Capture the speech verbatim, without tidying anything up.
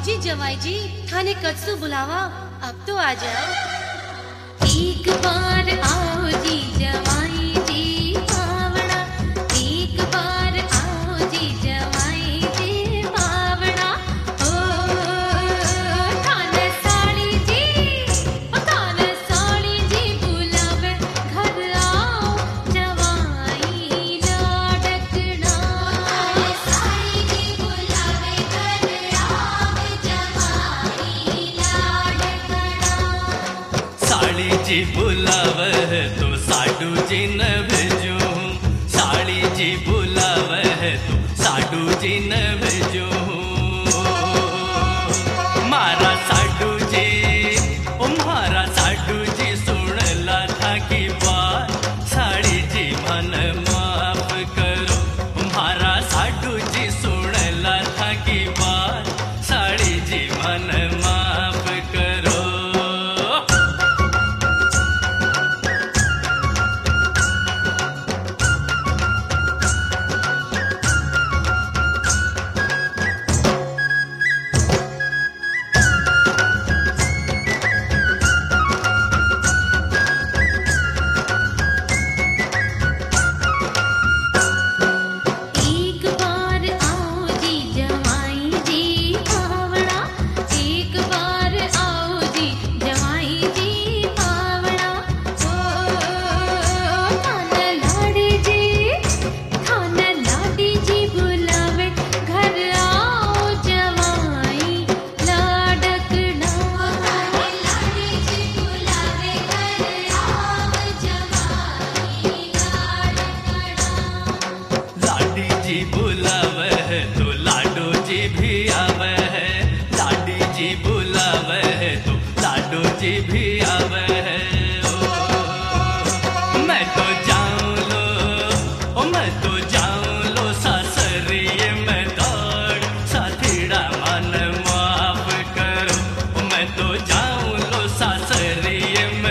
जी जवाई जी थाने कत्सु बुलावा, अब तो आ जाओ। एक बार आओ जी जवाई जी पावड़ा, एक बार आओ जी जवाई जी पावड़ा। ओ थाने साड़ी जी, ओ थाने साड़ी जी बुलावे, घर आओ जवाई लाडकड़ा। थाने साड़ी जी बुलावे, घर आओ जवाई लाडकड़ा। साड़ी जी बुलावे तो साडू जी न भेजू, साड़ी जी बुलावे तो साडू जी न भेजू। मारा साडू जी, ओ मारा साडू जी सुनला था की बात, साड़ी जी मन माफ करो। मारा साडू जी सुनला था की बात, साड़ी जी मन माफ करो। एक बार आओ जी जवाई जी पावड़ा, एक बार आओ जी जवाई जी पावड़ा। ओ थाने लाड़ी जी, थाने लाड़ी जी बुलावे, घर आओ जवाई लाडकड़ा। थाने लाड़ी जी बुलावे, घर आओ जवाई लाडकड़ा। लाडी जी बुलावे तो लाडो जी भी आवे है, लाडी जी बुलावे तो लाडो जी भी आवे है। ओ मैं तो जाऊं लो, ओ मैं तो जाऊं लो सासरिये में दौड़, साथीड़ा मन माफ करो। ओ मैं तो जाऊं लो सासरिये